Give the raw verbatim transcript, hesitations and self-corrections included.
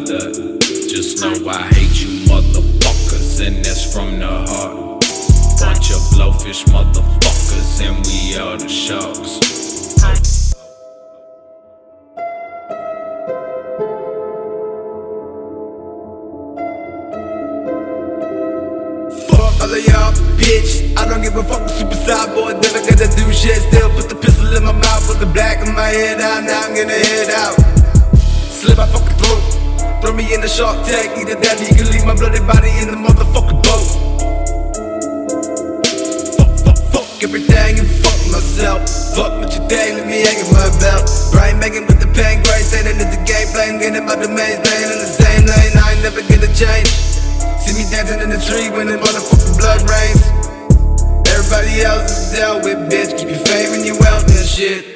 look, just know I hate you motherfuckers, and that's from the heart. Bunch of blowfish motherfuckers, and we are the sharks. Fuck all of y'all, bitch. I don't give a fuck with super side boy. Never gonna do shit. Still put the pistol in my mouth, put the black in my head out. Now I'm gonna head out. Slit my fucking throat. Throw me in the shark tank. Either that or you can leave my bloody body in the motherfucking boat. Fuck, fuck, fuck everything and fuck myself. Fuck what you think, let me hang in my belt. Brain making with the pain, great. Saying that the game playing, getting my domain, staying in the same lane. I ain't never gonna change. See me dancing in the tree when the motherfucking blood rains. Everybody else is dealt with, bitch. Keep your fame and your wealth and shit.